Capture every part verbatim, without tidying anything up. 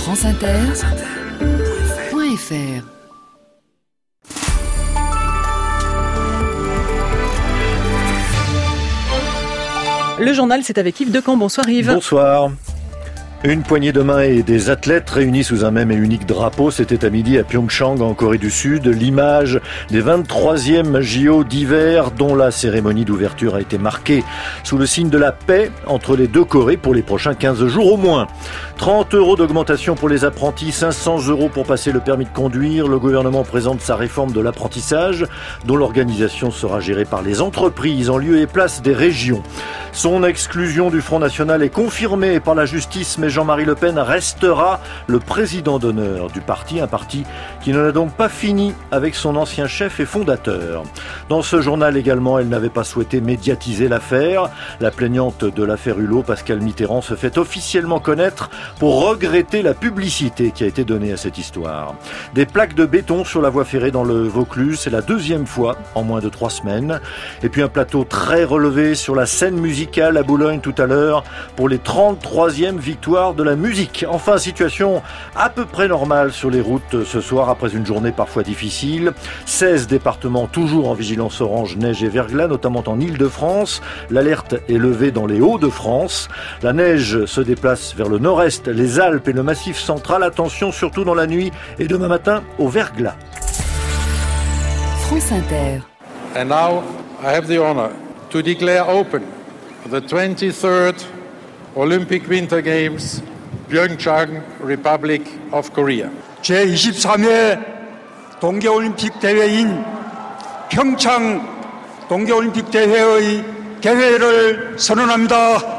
France Inter point F R. Le journal, c'est avec Yves Decamp. Bonsoir Yves. Bonsoir. Une poignée de main et des athlètes réunis sous un même et unique drapeau, c'était à midi à Pyeongchang en Corée du Sud, l'image des vingt-troisièmes J O d'hiver dont la cérémonie d'ouverture a été marquée sous le signe de la paix entre les deux Corées pour les prochains quinze jours au moins. trente euros d'augmentation pour les apprentis, cinq cents euros pour passer le permis de conduire. Le gouvernement présente sa réforme de l'apprentissage dont l'organisation sera gérée par les entreprises en lieu et place des régions. Son exclusion du Front National est confirmée par la justice, mais Jean-Marie Le Pen restera le président d'honneur du parti, un parti qui n'en a donc pas fini avec son ancien chef et fondateur. Dans ce journal également, elle n'avait pas souhaité médiatiser l'affaire. La plaignante de l'affaire Hulot, Pascale Mitterrand, se fait officiellement connaître pour regretter la publicité qui a été donnée à cette histoire. Des plaques de béton sur la voie ferrée dans le Vaucluse, c'est la deuxième fois en moins de trois semaines. Et puis un plateau très relevé sur la scène musicale à Boulogne tout à l'heure pour les trente-troisièmes victoires de la musique. Enfin, situation à peu près normale sur les routes ce soir après une journée parfois difficile. seize départements toujours en vigilance orange, neige et verglas, notamment en Île-de-France. L'alerte est levée dans les Hauts-de-France. La neige se déplace vers le nord-est, les Alpes et le Massif central. Attention surtout dans la nuit et demain matin au verglas. France Inter. And now I have the honor to declare open the twenty-third Olympic Winter Games, Pyeongchang, Republic of Korea. 제이십삼 회 동계올림픽 대회인 평창 동계올림픽 대회의 개회를 선언합니다.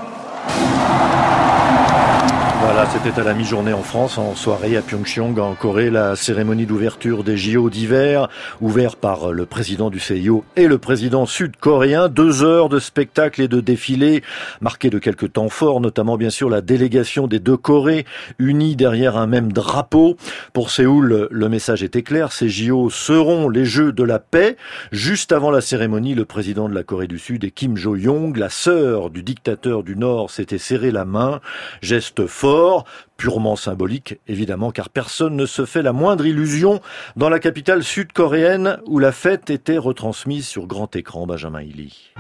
Voilà, c'était à la mi-journée en France, en soirée à Pyeongchang, en Corée, la cérémonie d'ouverture des J O d'hiver, ouvert par le président du C I O et le président sud-coréen. Deux heures de spectacle et de défilé, marqués de quelques temps forts, notamment bien sûr la délégation des deux Corées, unis derrière un même drapeau. Pour Séoul, le message était clair, ces J O seront les Jeux de la paix. Juste avant la cérémonie, le président de la Corée du Sud et Kim Jo-yong, la sœur du dictateur du Nord, s'était serré la main, geste fort, purement symbolique, évidemment, car personne ne se fait la moindre illusion dans la capitale sud-coréenne où la fête était retransmise sur grand écran. Benjamin Hilly.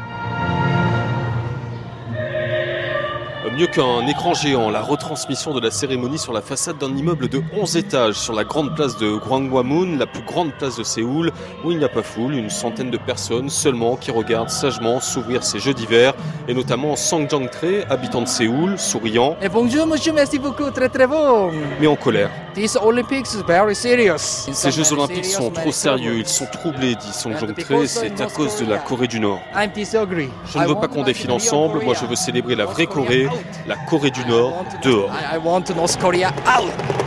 Mieux qu'un écran géant, la retransmission de la cérémonie sur la façade d'un immeuble de onze étages sur la grande place de Gwanghwamun, la plus grande place de Séoul, où il n'y a pas foule, une centaine de personnes seulement qui regardent sagement s'ouvrir ces Jeux d'hiver, et notamment Sang Jang-tre, habitant de Séoul, souriant, Et bonjour monsieur, merci beaucoup, très très bon. mais en colère. These Olympics is very serious. Ces Jeux Olympiques sont trop sérieux, ils sont troublés, dit Sang Jang-tre, c'est à cause de la Corée du Nord. I'm disagree. Je ne veux pas qu'on défile ensemble, moi je veux célébrer la vraie Corée, la Corée du Nord, dehors. I want North Korea out.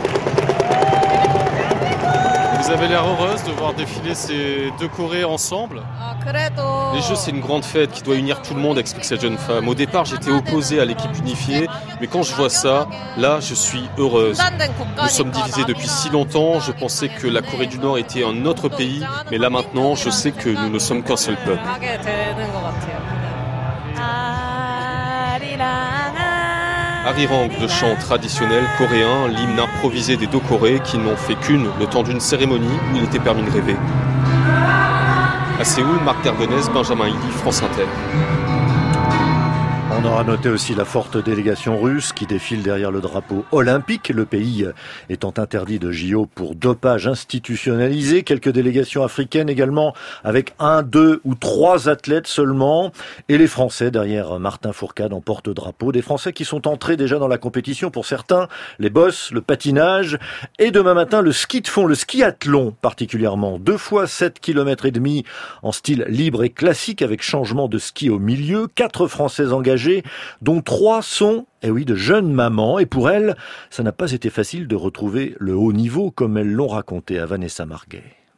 Vous avez l'air heureuse de voir défiler ces deux Corées ensemble ? Les Jeux, c'est une grande fête qui doit unir tout le monde, explique cette jeune femme. Au départ, j'étais opposée à l'équipe unifiée, mais quand je vois ça, là, je suis heureuse. Nous sommes divisés depuis si longtemps, je pensais que la Corée du Nord était un autre pays, mais là maintenant, je sais que nous ne sommes qu'un seul peuple. Arirang, le chant traditionnel coréen, l'hymne improvisé des deux Corées qui n'ont fait qu'une le temps d'une cérémonie où il était permis de rêver. À Séoul, Marc Derbenez, Benjamin Hilly, France Inter. On aura noté aussi la forte délégation russe qui défile derrière le drapeau olympique, le pays étant interdit de J O pour dopage institutionnalisé. Quelques délégations africaines également avec un, deux ou trois athlètes seulement. Et les Français derrière Martin Fourcade en porte-drapeau. Des Français qui sont entrés déjà dans la compétition pour certains, les bosses, le patinage et demain matin le ski de fond, le skiathlon particulièrement. Deux fois sept kilomètres et demi en style libre et classique avec changement de ski au milieu. Quatre Français engagés, dont trois sont, eh oui, de jeunes mamans. Et pour elles, ça n'a pas été facile de retrouver le haut niveau comme elles l'ont raconté à Vanessa Marguet.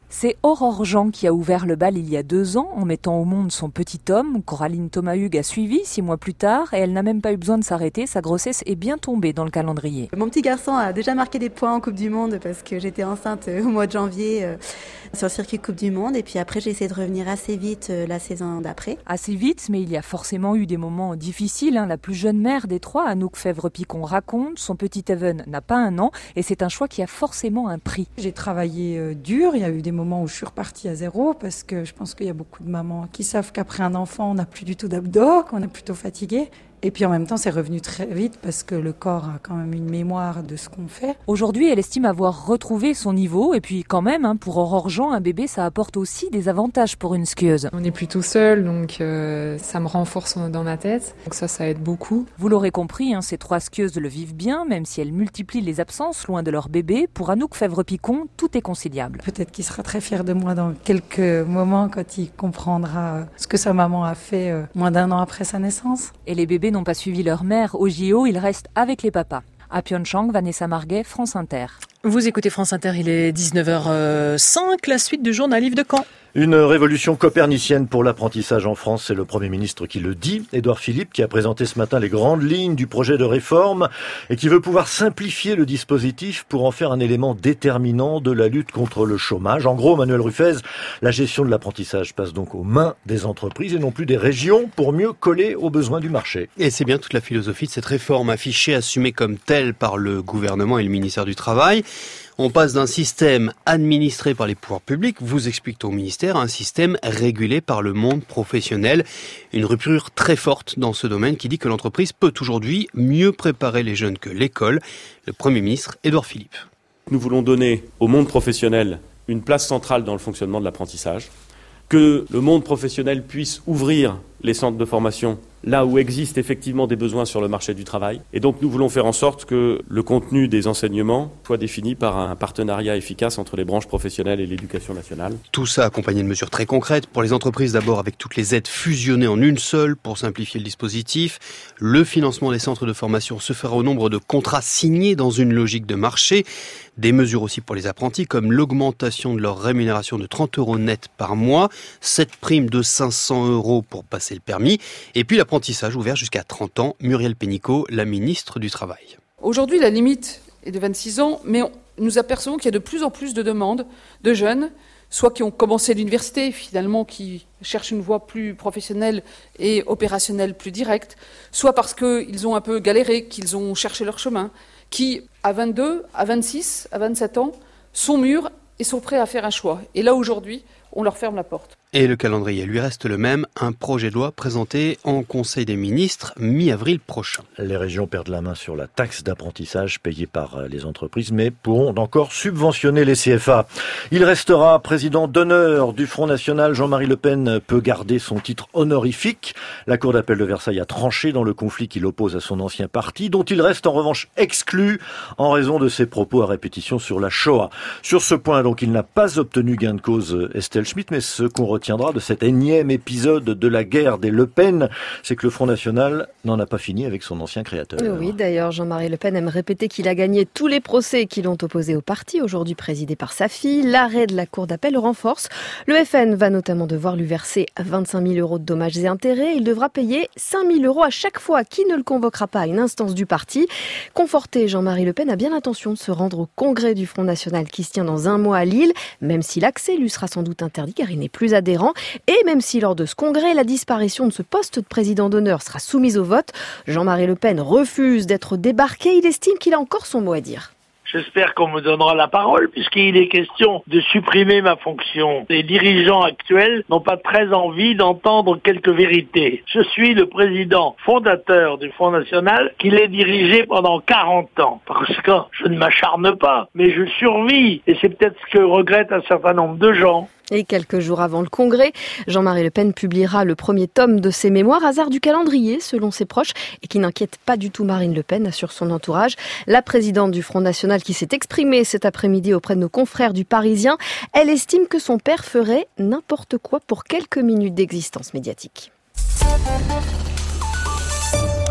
C'est Aurore Jean qui a ouvert le bal il y a deux ans en mettant au monde son petit homme. Coraline Thomas-Hugues a suivi six mois plus tard et elle n'a même pas eu besoin de s'arrêter. Sa grossesse est bien tombée dans le calendrier. Mon petit garçon a déjà marqué des points en Coupe du Monde parce que j'étais enceinte au mois de janvier euh, sur le circuit Coupe du Monde. Et puis après, j'ai essayé de revenir assez vite euh, la saison d'après. Assez vite, mais il y a forcément eu des moments difficiles. Hein. La plus jeune mère des trois, Anouk Fèvre-Picon, raconte. Son petit Evan n'a pas un an et c'est un choix qui a forcément un prix. J'ai travaillé euh, dur. Il y a eu des moments où je suis repartie à zéro parce que je pense qu'il y a beaucoup de mamans qui savent qu'après un enfant, on n'a plus du tout d'abdos, qu'on est plutôt fatigué. Et puis en même temps, c'est revenu très vite parce que le corps a quand même une mémoire de ce qu'on fait. Aujourd'hui, elle estime avoir retrouvé son niveau. Et puis quand même, hein, pour Aurore Jean, un bébé, ça apporte aussi des avantages pour une skieuse. On n'est plus tout seul, donc euh, ça me renforce dans ma tête. Donc ça, ça aide beaucoup. Vous l'aurez compris, hein, ces trois skieuses le vivent bien, même si elles multiplient les absences loin de leur bébé. Pour Anouk Fèvre-Picon, tout est conciliable. Peut-être qu'il sera très fier de moi dans quelques moments quand il comprendra ce que sa maman a fait euh, moins d'un an après sa naissance. Et les bébés n'ont pas suivi leur mère au J O, ils restent avec les papas. À Pyeongchang, Vanessa Marguet, France Inter. Vous écoutez France Inter, il est dix-neuf heures cinq, la suite du journal Yves Decamp. Une révolution copernicienne pour l'apprentissage en France, c'est le Premier ministre qui le dit. Édouard Philippe qui a présenté ce matin les grandes lignes du projet de réforme et qui veut pouvoir simplifier le dispositif pour en faire un élément déterminant de la lutte contre le chômage. En gros, Manuel Ruffez, la gestion de l'apprentissage passe donc aux mains des entreprises et non plus des régions pour mieux coller aux besoins du marché. Et c'est bien toute la philosophie de cette réforme affichée, assumée comme telle par le gouvernement et le ministère du Travail. On passe d'un système administré par les pouvoirs publics, vous explique au ministère, à un système régulé par le monde professionnel. Une rupture très forte dans ce domaine qui dit que l'entreprise peut aujourd'hui mieux préparer les jeunes que l'école. Le Premier ministre, Édouard Philippe. Nous voulons donner au monde professionnel une place centrale dans le fonctionnement de l'apprentissage, que le monde professionnel puisse ouvrir les centres de formation là où existent effectivement des besoins sur le marché du travail. Et donc nous voulons faire en sorte que le contenu des enseignements soit défini par un partenariat efficace entre les branches professionnelles et l'éducation nationale. Tout ça accompagné de mesures très concrètes pour les entreprises, d'abord avec toutes les aides fusionnées en une seule pour simplifier le dispositif. Le financement des centres de formation se fera au nombre de contrats signés dans une logique de marché. Des mesures aussi pour les apprentis comme l'augmentation de leur rémunération de trente euros net par mois, cette prime de cinq cents euros pour passer le permis et puis l'apprentissage ouvert jusqu'à trente ans. Muriel Pénicaud, la ministre du Travail. Aujourd'hui, la limite est de vingt-six ans, mais on, nous apercevons qu'il y a de plus en plus de demandes de jeunes, soit qui ont commencé l'université, finalement, qui cherchent une voie plus professionnelle et opérationnelle plus directe, soit parce qu'ils ont un peu galéré, qu'ils ont cherché leur chemin, qui, à vingt-deux, à vingt-six, à vingt-sept ans, sont mûrs et sont prêts à faire un choix. Et là, aujourd'hui, on leur ferme la porte. Et le calendrier lui reste le même, un projet de loi présenté en Conseil des ministres mi-avril prochain. Les régions perdent la main sur la taxe d'apprentissage payée par les entreprises, mais pourront encore subventionner les C F A. Il restera président d'honneur du Front National. Jean-Marie Le Pen peut garder son titre honorifique. La Cour d'appel de Versailles a tranché dans le conflit qui l'oppose à son ancien parti, dont il reste en revanche exclu en raison de ses propos à répétition sur la Shoah. Sur ce point, donc, il n'a pas obtenu gain de cause, Estelle Schmitt, mais ce qu'on retiendra de cet énième épisode de la guerre des Le Pen, c'est que le Front National n'en a pas fini avec son ancien créateur. Oui, d'ailleurs, Jean-Marie Le Pen aime répéter qu'il a gagné tous les procès qui l'ont opposé au parti, aujourd'hui présidé par sa fille. L'arrêt de la Cour d'appel le renforce. Le F N va notamment devoir lui verser vingt-cinq mille euros de dommages et intérêts. Il devra payer cinq mille euros à chaque fois qu'il ne le convoquera pas à une instance du parti. Conforté, Jean-Marie Le Pen a bien l'intention de se rendre au congrès du Front National qui se tient dans un mois à Lille, même si l'accès lui sera sans doute interdit car il n'est plus adhérent. Et même si lors de ce congrès, la disparition de ce poste de président d'honneur sera soumise au vote, Jean-Marie Le Pen refuse d'être débarqué. Il estime qu'il a encore son mot à dire. J'espère qu'on me donnera la parole puisqu'il est question de supprimer ma fonction. Les dirigeants actuels n'ont pas très envie d'entendre quelques vérités. Je suis le président fondateur du Front National qui l'ai dirigé pendant quarante ans. Parce que je ne m'acharne pas, mais je survis. Et c'est peut-être ce que regrettent un certain nombre de gens. Et quelques jours avant le congrès, Jean-Marie Le Pen publiera le premier tome de ses mémoires, hasard du calendrier selon ses proches, et qui n'inquiète pas du tout Marine Le Pen, assure son entourage. La présidente du Front National qui s'est exprimée cet après-midi auprès de nos confrères du Parisien, elle estime que son père ferait n'importe quoi pour quelques minutes d'existence médiatique.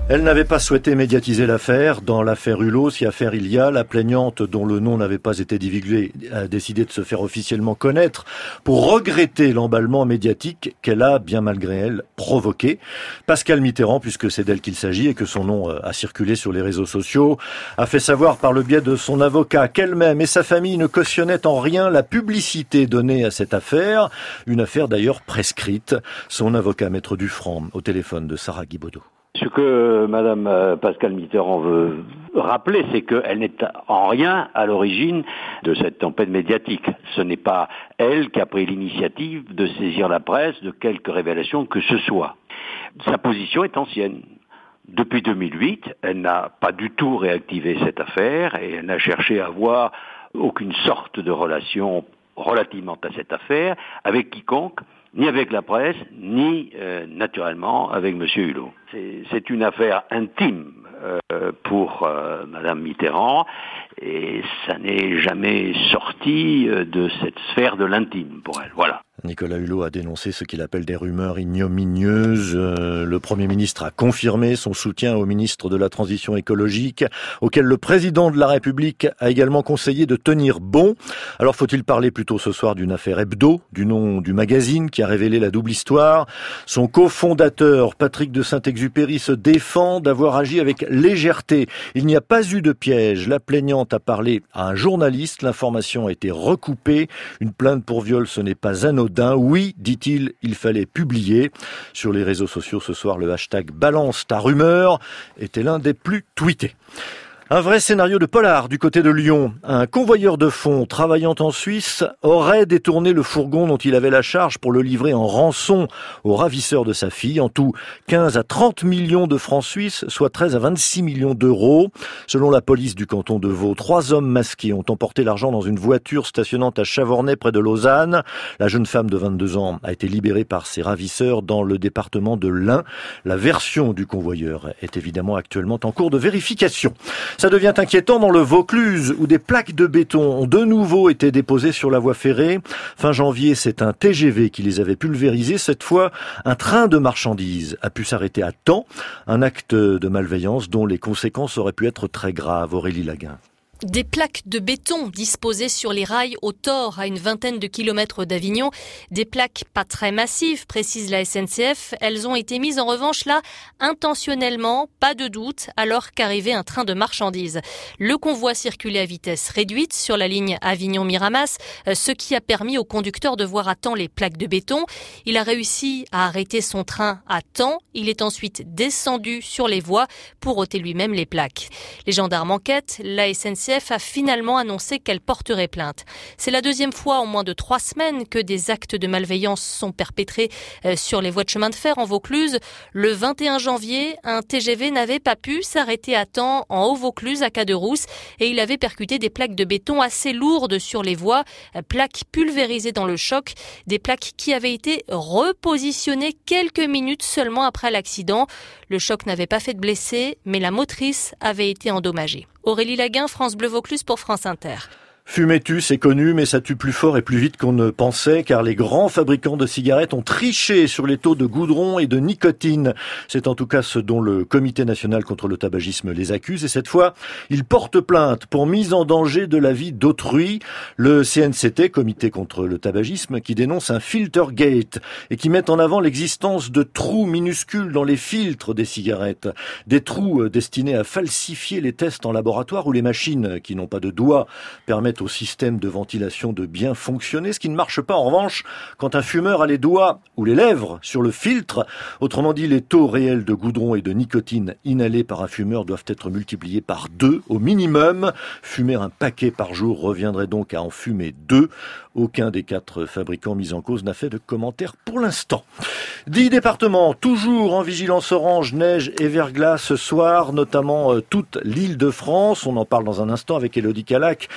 Elle n'avait pas souhaité médiatiser l'affaire. Dans l'affaire Hulot, si affaire il y a, la plaignante, dont le nom n'avait pas été divulgué, a décidé de se faire officiellement connaître pour regretter l'emballement médiatique qu'elle a, bien malgré elle, provoqué. Pascale Mitterrand, puisque c'est d'elle qu'il s'agit et que son nom a circulé sur les réseaux sociaux, a fait savoir par le biais de son avocat qu'elle-même et sa famille ne cautionnaient en rien la publicité donnée à cette affaire. Une affaire d'ailleurs prescrite. Son avocat, Maître Dufranc, au téléphone de Sarah Guibaudot. Ce que Madame Pascale Mitterrand veut rappeler, c'est qu'elle n'est en rien à l'origine de cette tempête médiatique. Ce n'est pas elle qui a pris l'initiative de saisir la presse de quelque révélation que ce soit. Sa position est ancienne. Depuis deux mille huit, elle n'a pas du tout réactivé cette affaire et elle n'a cherché à avoir aucune sorte de relation relativement à cette affaire avec quiconque, ni avec la presse, ni euh, naturellement avec M. Hulot. C'est, c'est une affaire intime euh, pour euh, Mme Mitterrand et ça n'est jamais sorti euh, de cette sphère de l'intime pour elle. Voilà. Nicolas Hulot a dénoncé ce qu'il appelle des rumeurs ignominieuses. Euh, le Premier ministre a confirmé son soutien au ministre de la Transition écologique, auquel le président de la République a également conseillé de tenir bon. Alors faut-il parler plutôt ce soir d'une affaire Hebdo, du nom du magazine qui a révélé la double histoire. Son cofondateur, Patrick de Saint-Exupéry, se défend d'avoir agi avec légèreté. Il n'y a pas eu de piège. La plaignante a parlé à un journaliste. L'information a été recoupée. Une plainte pour viol, ce n'est pas anodin. Oui, dit-il, il fallait publier. Sur les réseaux sociaux ce soir, le hashtag balance ta rumeur était l'un des plus tweetés. Un vrai scénario de polar du côté de Lyon. Un convoyeur de fonds travaillant en Suisse aurait détourné le fourgon dont il avait la charge pour le livrer en rançon au ravisseur de sa fille. En tout, quinze à trente millions de francs suisses, soit treize à vingt-six millions d'euros. Selon la police du canton de Vaud, trois hommes masqués ont emporté l'argent dans une voiture stationnant à Chavornay près de Lausanne. La jeune femme de vingt-deux ans a été libérée par ses ravisseurs dans le département de l'Ain. La version du convoyeur est évidemment actuellement en cours de vérification. Ça devient inquiétant dans le Vaucluse, où des plaques de béton ont de nouveau été déposées sur la voie ferrée. Fin janvier, c'est un T G V qui les avait pulvérisées. Cette fois, un train de marchandises a pu s'arrêter à temps. Un acte de malveillance dont les conséquences auraient pu être très graves. Aurélie Laguin. Des plaques de béton disposées sur les rails au Thor, à une vingtaine de kilomètres d'Avignon. Des plaques pas très massives, précise la S N C F. Elles ont été mises en revanche là intentionnellement, pas de doute, alors qu'arrivait un train de marchandises. Le convoi circulait à vitesse réduite sur la ligne Avignon-Miramas, ce qui a permis au conducteur de voir à temps les plaques de béton. Il a réussi à arrêter son train à temps. Il est ensuite descendu sur les voies pour ôter lui-même les plaques. Les gendarmes enquêtent. La S N C F a finalement annoncé qu'elle porterait plainte. C'est la deuxième fois en moins de trois semaines que des actes de malveillance sont perpétrés sur les voies de chemin de fer en Vaucluse. Le vingt et un janvier, un T G V n'avait pas pu s'arrêter à temps en Haut-Vaucluse à Caderousse et il avait percuté des plaques de béton assez lourdes sur les voies, plaques pulvérisées dans le choc, des plaques qui avaient été repositionnées quelques minutes seulement après l'accident. Le choc n'avait pas fait de blessés, mais la motrice avait été endommagée. Aurélie Laguin, France Bleu Vaucluse pour France Inter. Fumer tue, c'est connu, mais ça tue plus fort et plus vite qu'on ne pensait, car les grands fabricants de cigarettes ont triché sur les taux de goudron et de nicotine. C'est en tout cas ce dont le Comité national contre le tabagisme les accuse, et cette fois, ils portent plainte pour mise en danger de la vie d'autrui. Le C N C T, Comité contre le tabagisme, qui dénonce un filtergate et qui met en avant l'existence de trous minuscules dans les filtres des cigarettes. Des trous destinés à falsifier les tests en laboratoire où les machines, qui n'ont pas de doigts, permettent au système de ventilation de bien fonctionner, ce qui ne marche pas en revanche quand un fumeur a les doigts ou les lèvres sur le filtre. Autrement dit, les taux réels de goudron et de nicotine inhalés par un fumeur doivent être multipliés par deux au minimum. Fumer un paquet par jour reviendrait donc à en fumer deux. Aucun des quatre fabricants mis en cause n'a fait de commentaires pour l'instant. Dix départements, toujours en vigilance orange, neige et verglas ce soir, notamment euh, toute l'Île-de-France. On en parle dans un instant avec Élodie Calac. Tout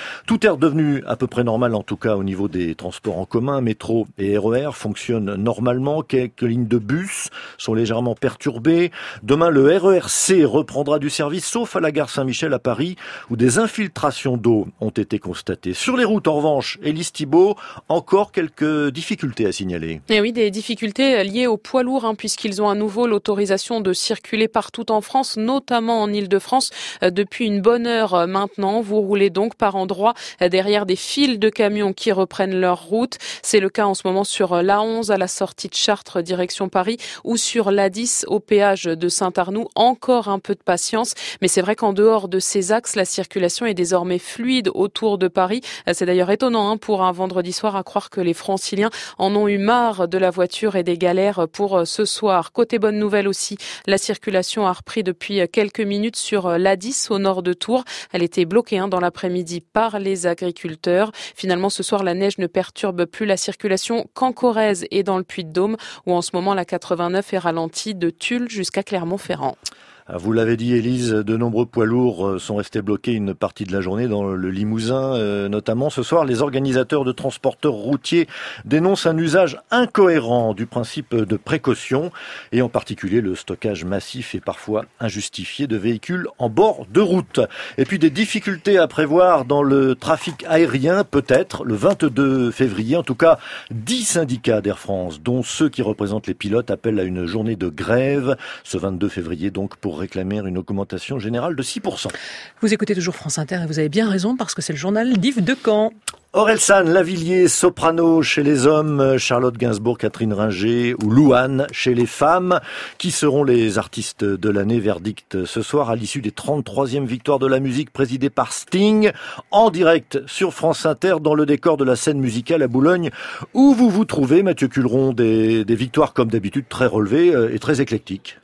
Tout est redevenu à peu près normal, en tout cas au niveau des transports en commun. Métro et R E R fonctionnent normalement. Quelques lignes de bus sont légèrement perturbées. Demain, le R E R C reprendra du service, sauf à la gare Saint-Michel à Paris, où des infiltrations d'eau ont été constatées. Sur les routes, en revanche, Élise Thibault, encore quelques difficultés à signaler. Et oui, des difficultés liées aux poids lourds, hein, puisqu'ils ont à nouveau l'autorisation de circuler partout en France, notamment en Île-de-France, depuis une bonne heure maintenant. Vous roulez donc par endroits derrière des files de camions qui reprennent leur route. C'est le cas en ce moment sur l'A onze à la sortie de Chartres direction Paris ou sur l'A dix au péage de Saint-Arnoux. Encore un peu de patience, mais c'est vrai qu'en dehors de ces axes, la circulation est désormais fluide autour de Paris. C'est d'ailleurs étonnant hein, pour un vendredi soir, à croire que les Franciliens en ont eu marre de la voiture et des galères pour ce soir. Côté bonne nouvelle aussi, la circulation a repris depuis quelques minutes sur l'A dix au nord de Tours. Elle était bloquée hein, dans l'après-midi par les agriculteurs. Finalement, ce soir, la neige ne perturbe plus la circulation qu'en Corrèze et dans le Puy-de-Dôme, où en ce moment la quatre-vingt-neuf est ralentie de Tulle jusqu'à Clermont-Ferrand. Vous l'avez dit, Élise, de nombreux poids lourds sont restés bloqués une partie de la journée dans le Limousin, euh, notamment. Ce soir, les organisateurs de transporteurs routiers dénoncent un usage incohérent du principe de précaution, et en particulier le stockage massif et parfois injustifié de véhicules en bord de route. Et puis des difficultés à prévoir dans le trafic aérien, peut-être, le vingt-deux février. En tout cas, dix syndicats d'Air France, dont ceux qui représentent les pilotes, appellent à une journée de grève, ce vingt-deux février, donc, pour réclamer une augmentation générale de six pour cent. Vous écoutez toujours France Inter et vous avez bien raison parce que c'est le journal d'Yves Decamp. Orelsan Lavilliers, soprano chez les hommes, Charlotte Gainsbourg, Catherine Ringer ou Louane chez les femmes. Qui seront les artistes de l'année? Verdict ce soir à l'issue des trente-troisième victoires de la musique présidée par Sting, en direct sur France Inter dans le décor de la scène musicale à Boulogne, où vous vous trouvez, Mathieu Culeron, des, des victoires comme d'habitude très relevées et très éclectiques.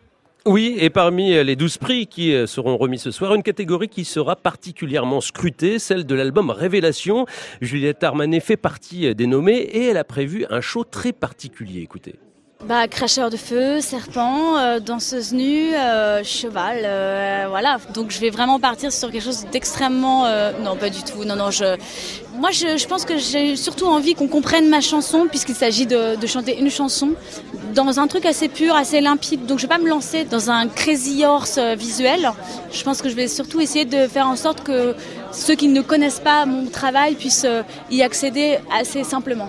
Oui, et parmi les douze prix qui seront remis ce soir, une catégorie qui sera particulièrement scrutée, celle de l'album Révélation. Juliette Armanet fait partie des nommés et elle a prévu un show très particulier. Écoutez. Bah, cracheur de feu, serpent, euh, danseuse nue, euh, cheval, euh, voilà. Donc je vais vraiment partir sur quelque chose d'extrêmement... Euh, non, pas du tout. Non, non, je... Moi, je, je pense que j'ai surtout envie qu'on comprenne ma chanson, puisqu'il s'agit de, de chanter une chanson dans un truc assez pur, assez limpide. Donc je vais pas me lancer dans un crazy horse visuel. Je pense que je vais surtout essayer de faire en sorte que ceux qui ne connaissent pas mon travail puissent y accéder assez simplement.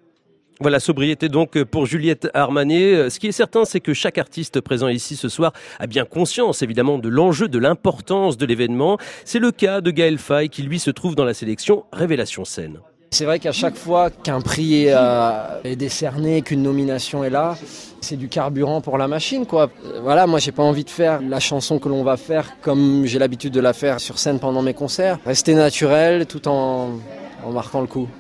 Voilà, sobriété donc pour Juliette Armanet. Ce qui est certain, c'est que chaque artiste présent ici ce soir a bien conscience, évidemment, de l'enjeu, de l'importance de l'événement. C'est le cas de Gaël Faye, qui lui se trouve dans la sélection Révélation Scène. C'est vrai qu'à chaque fois qu'un prix est, euh, est décerné, qu'une nomination est là, c'est du carburant pour la machine, quoi. Voilà, moi j'ai pas envie de faire la chanson que l'on va faire comme j'ai l'habitude de la faire sur scène pendant mes concerts. Rester naturel tout en, en marquant le coup.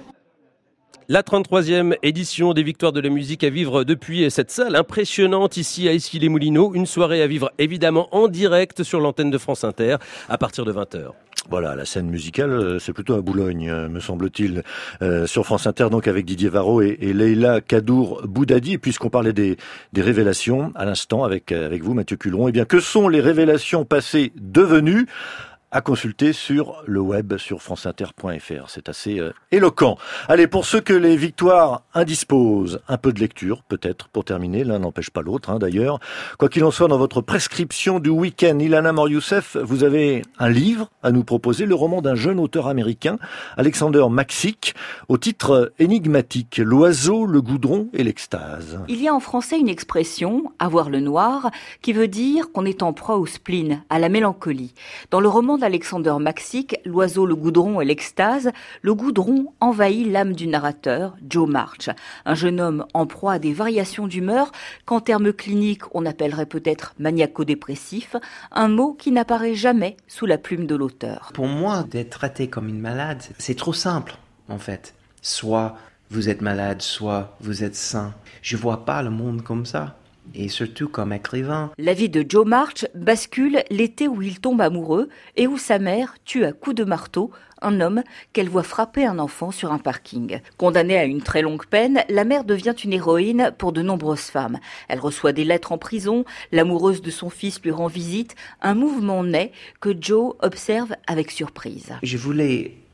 La trente-troisième édition des Victoires de la musique à vivre depuis cette salle impressionnante ici à Issy-les-Moulineaux. Une soirée à vivre évidemment en direct sur l'antenne de France Inter à partir de vingt heures. Voilà, la scène musicale, c'est plutôt à Boulogne, me semble-t-il, euh, sur France Inter, donc avec Didier Varro et, et Leïla Kadour-Boudadi. Et puisqu'on parlait des, des révélations à l'instant avec, avec vous, Mathieu Culeron, eh bien, que sont les révélations passées devenues? À consulter sur le web, sur franceinter point f r. C'est assez euh, éloquent. Allez, pour ceux que les victoires indisposent, un peu de lecture, peut-être, pour terminer. L'un n'empêche pas l'autre, hein, d'ailleurs. Quoi qu'il en soit, dans votre prescription du week-end, Ilana Mor-Youssef, vous avez un livre à nous proposer, le roman d'un jeune auteur américain, Alexander Maksik, au titre énigmatique, L'oiseau, le goudron et l'extase. Il y a en français une expression, avoir le noir, qui veut dire qu'on est en proie au spleen, à la mélancolie. Dans le roman d'Alexander Maksik, L'oiseau, le goudron et l'extase, le goudron envahit l'âme du narrateur, Joe March, un jeune homme en proie à des variations d'humeur qu'en termes cliniques on appellerait peut-être maniaco-dépressif, un mot qui n'apparaît jamais sous la plume de l'auteur. Pour moi, d'être traité comme une malade, c'est trop simple en fait. Soit vous êtes malade, soit vous êtes sain. Je vois pas le monde comme ça. Et surtout comme écrivain. La vie de Joe March bascule l'été où il tombe amoureux et où sa mère tue à coups de marteau un homme qu'elle voit frapper un enfant sur un parking. Condamnée à une très longue peine, la mère devient une héroïne pour de nombreuses femmes. Elle reçoit des lettres en prison, l'amoureuse de son fils lui rend visite, un mouvement naît que Joe observe avec surprise. Je voulais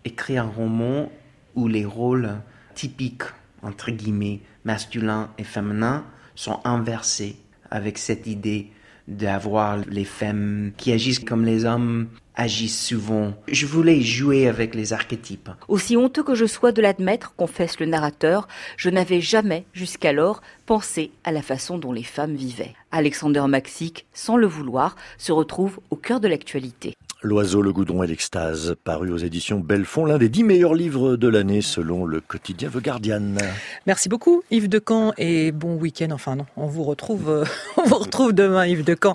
écrire un roman où les rôles typiques, entre guillemets, masculins et féminins, sont inversés, avec cette idée d'avoir les femmes qui agissent comme les hommes agissent souvent. Je voulais jouer avec les archétypes. Aussi honteux que je sois de l'admettre, confesse le narrateur, je n'avais jamais, jusqu'alors, pensé à la façon dont les femmes vivaient. Alexander Maxic, sans le vouloir, se retrouve au cœur de l'actualité. L'oiseau, le goudron et l'extase, paru aux éditions Bellefond, l'un des dix meilleurs livres de l'année selon le quotidien The Guardian. Merci beaucoup Yves Decamp et bon week-end. Enfin non, on vous retrouve, on vous retrouve demain Yves Decamp.